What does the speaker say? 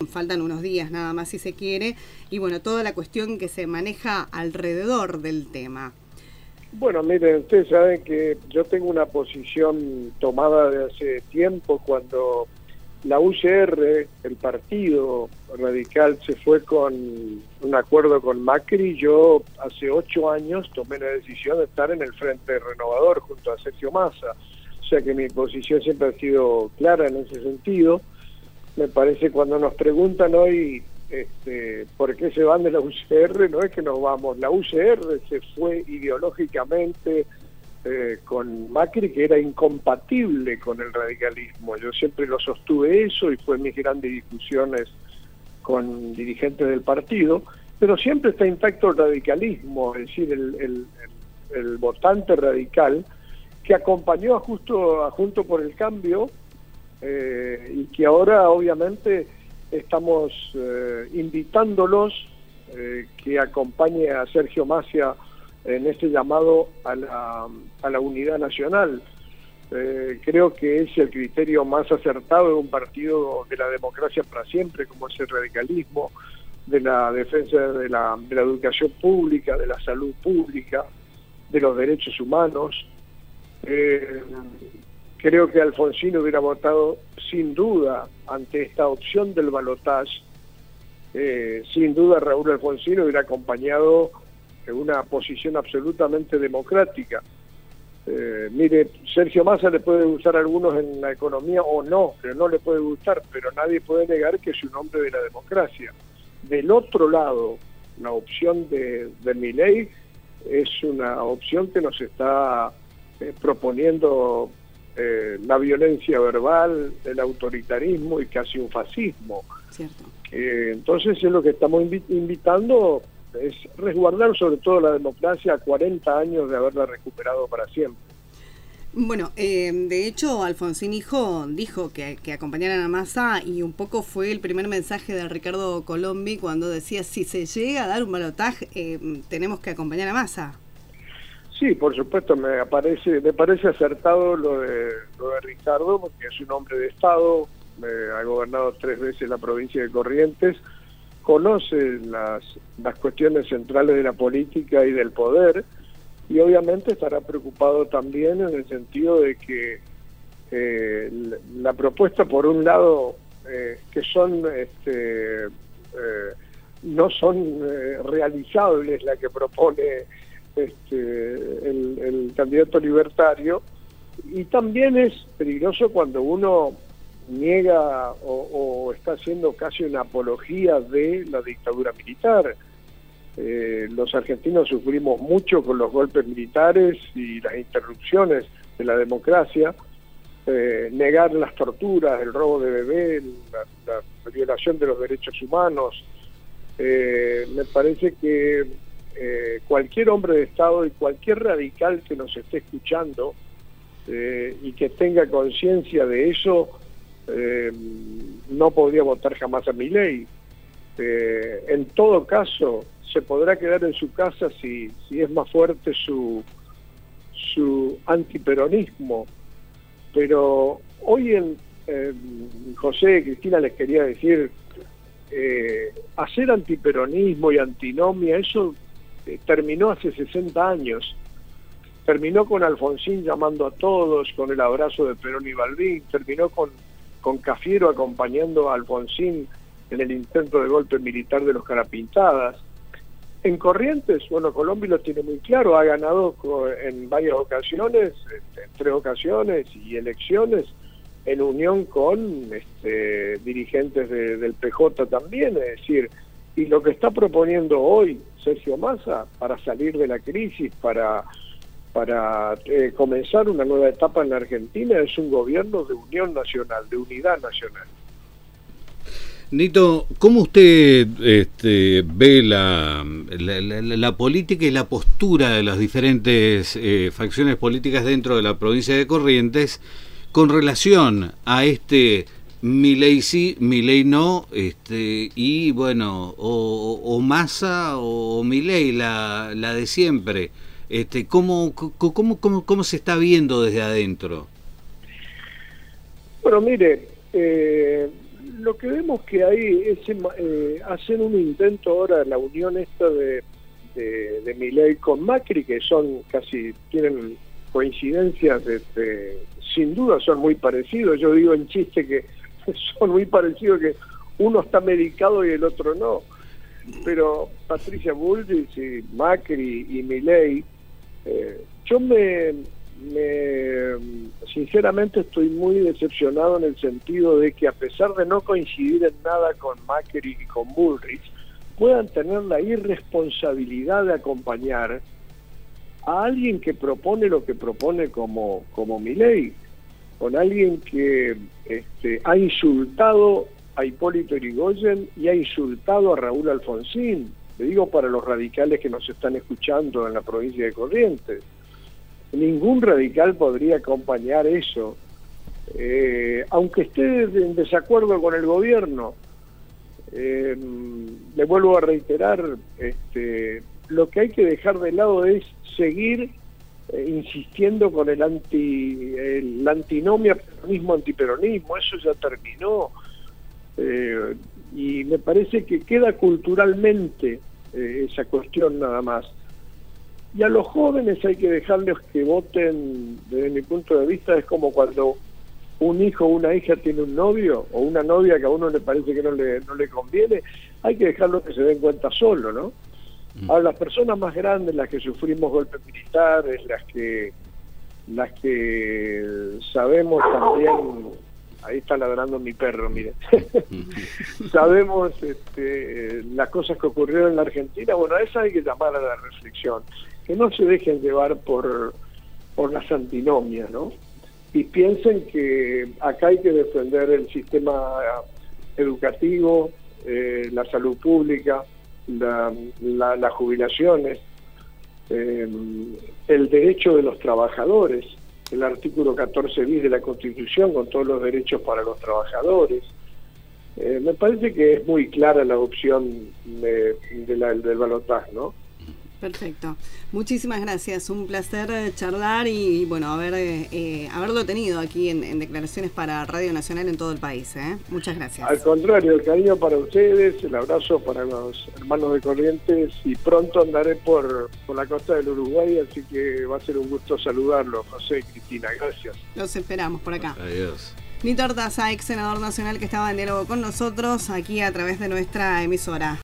faltan unos días nada más si se quiere, y bueno, toda la cuestión que se maneja alrededor del tema. Bueno, miren, ustedes saben que yo tengo una posición tomada de hace tiempo. Cuando la UCR, el partido radical, se fue con un acuerdo con Macri, yo hace 8 años tomé la decisión de estar en el Frente Renovador junto a Sergio Massa. O sea que mi posición siempre ha sido clara en ese sentido. Me parece, cuando nos preguntan hoy por qué se van de la UCR, no es que nos vamos. La UCR se fue ideológicamente con Macri, que era incompatible con el radicalismo. Yo siempre lo sostuve eso, y fue en mis grandes discusiones con dirigentes del partido, pero siempre está intacto el radicalismo, es decir, el votante radical que acompañó a Juntos por el Cambio, y que ahora obviamente estamos invitándolos que acompañe a Sergio Massa en este llamado a la unidad nacional. Creo que es el criterio más acertado de un partido de la democracia para siempre, como es el radicalismo, de la defensa de la educación pública, de la salud pública, de los derechos humanos. Creo que Alfonsín hubiera votado sin duda ante esta opción del balotaje. Sin duda Raúl Alfonsín hubiera acompañado una posición absolutamente democrática. Mire, Sergio Massa le puede gustar a algunos en la economía o no, pero no le puede gustar, pero nadie puede negar que es un hombre de la democracia. Del otro lado, la opción de Milei es una opción que nos está proponiendo la violencia verbal, el autoritarismo y casi un fascismo. Cierto. Entonces es lo que estamos invitando, es resguardar sobre todo la democracia a 40 años de haberla recuperado para siempre. Bueno, de hecho Alfonsín hijo dijo que acompañaran a Massa, y un poco fue el primer mensaje de Ricardo Colombi cuando decía: si se llega a dar un balotaje, tenemos que acompañar a Massa. Sí, por supuesto, me parece acertado lo de Ricardo, porque es un hombre de Estado, ha gobernado 3 veces la provincia de Corrientes, conoce las cuestiones centrales de la política y del poder, y obviamente estará preocupado también en el sentido de que la propuesta, por un lado, que son no son realizables, la que propone el candidato libertario, y también es peligroso cuando uno niega o está haciendo casi una apología de la dictadura militar. Los argentinos sufrimos mucho con los golpes militares y las interrupciones de la democracia. Negar las torturas, el robo de bebés, la violación de los derechos humanos. Me parece que cualquier hombre de Estado y cualquier radical que nos esté escuchando y que tenga conciencia de eso, no podría votar jamás a Milei. En todo caso, se podrá quedar en su casa si es más fuerte su antiperonismo. Pero hoy José y Cristina, les quería decir, hacer antiperonismo y antinomia, eso terminó hace 60 años. Terminó con Alfonsín llamando a todos, con el abrazo de Perón y Balbín, terminó con Cafiero acompañando a Alfonsín en el intento de golpe militar de los Carapintadas. En Corrientes, bueno, Colombi lo tiene muy claro, ha ganado en varias ocasiones, en 3 ocasiones y elecciones, en unión con dirigentes del PJ también, es decir, y lo que está proponiendo hoy Sergio Massa para salir de la crisis, para comenzar una nueva etapa en la Argentina, es un gobierno de unión nacional, de unidad nacional. Nito, ¿cómo usted ve la política y la postura de las diferentes facciones políticas dentro de la provincia de Corrientes con relación a Milei sí, Milei no, y bueno, o Massa o Milei, la de siempre? ¿Cómo se está viendo desde adentro? Bueno, mire, lo que vemos que hay es hacen un intento ahora, la unión esta de Milei con Macri, que son casi, tienen coincidencias, sin duda son muy parecidos. Yo digo en chiste que son muy parecidos, que uno está medicado y el otro no. Pero Patricia Bullrich y Macri y Milei, yo sinceramente estoy muy decepcionado en el sentido de que, a pesar de no coincidir en nada con Macri y con Bullrich, puedan tener la irresponsabilidad de acompañar a alguien que propone lo que propone como Milei, con alguien que ha insultado a Hipólito Yrigoyen y ha insultado a Raúl Alfonsín. Le digo para los radicales que nos están escuchando en la provincia de Corrientes. Ningún radical podría acompañar eso, aunque esté en desacuerdo con el gobierno. Le vuelvo a reiterar, lo que hay que dejar de lado es seguir insistiendo con el antinomia peronismo antiperonismo. Eso ya terminó, y me parece que queda culturalmente esa cuestión nada más. Y a los jóvenes hay que dejarles que voten. Desde mi punto de vista, es como cuando un hijo o una hija tiene un novio o una novia que a uno le parece que no le conviene. Hay que dejarlo que se den cuenta solo, ¿no? A las personas más grandes, las que sufrimos golpes militares, las que sabemos también, ahí está ladrando mi perro, mire, sabemos las cosas que ocurrieron en la Argentina. Bueno, a esa hay que llamar a la reflexión, que no se dejen llevar por las antinomias, ¿no? Y piensen que acá hay que defender el sistema educativo, la salud pública, las jubilaciones, el derecho de los trabajadores, el artículo 14 bis de la Constitución con todos los derechos para los trabajadores. Me parece que es muy clara la opción del balotaje, ¿no? Perfecto. Muchísimas gracias. Un placer charlar y bueno, haberlo tenido aquí en declaraciones para Radio Nacional en todo el país. Muchas gracias. Al contrario, el cariño para ustedes, el abrazo para los hermanos de Corrientes, y pronto andaré por la costa del Uruguay, así que va a ser un gusto saludarlos, José y Cristina. Gracias. Los esperamos por acá. Adiós. Nito Artaza, ex senador nacional, que estaba en diálogo con nosotros aquí a través de nuestra emisora.